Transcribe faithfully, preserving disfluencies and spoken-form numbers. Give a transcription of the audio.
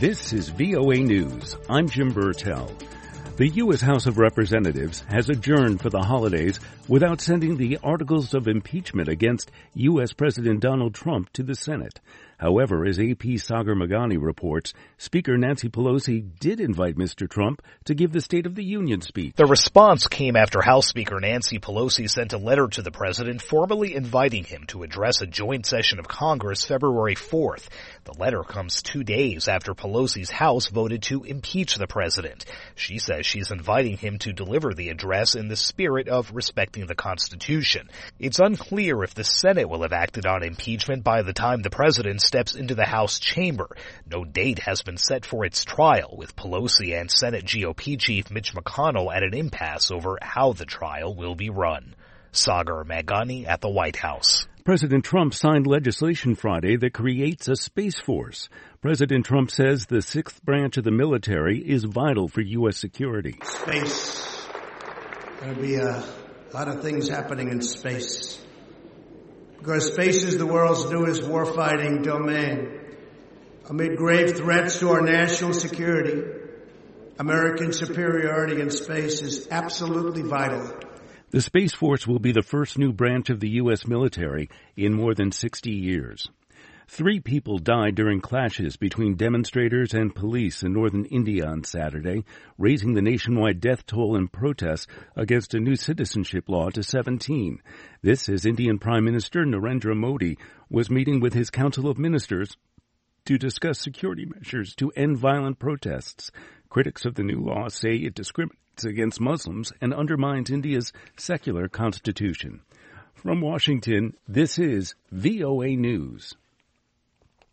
This is V O A News. I'm Jim Burtell. The U S House of Representatives has adjourned for the holidays without sending the articles of impeachment against U S President Donald Trump to the Senate. However, as A P's Sagar Meghani reports, Speaker Nancy Pelosi did invite Mister Trump to give the State of the Union speech. The response came after House Speaker Nancy Pelosi sent a letter to the president formally inviting him to address a joint session of Congress February fourth. The letter comes two days after Pelosi's House voted to impeach the president. She says she's inviting him to deliver the address in the spirit of respecting the Constitution. It's unclear if the Senate will have acted on impeachment by the time the president steps into the House chamber. No date has been set for its trial, with Pelosi and Senate G O P Chief Mitch McConnell at an impasse over how the trial will be run. Sagar Meghani at the White House. President Trump signed legislation Friday that creates a Space Force. President Trump says the sixth branch of the military is vital for U S security. Space. There'll be a lot of things happening in space. Because space is the world's newest warfighting domain. Amid grave threats to our national security, American superiority in space is absolutely vital. The Space Force will be the first new branch of the U S military in more than sixty years. Three people died during clashes between demonstrators and police in northern India on Saturday, raising the nationwide death toll in protests against a new citizenship law to seventeen. This as Indian Prime Minister Narendra Modi was meeting with his Council of Ministers to discuss security measures to end violent protests. Critics of the new law say it discriminates against Muslims and undermines India's secular constitution. From Washington, this is V O A News.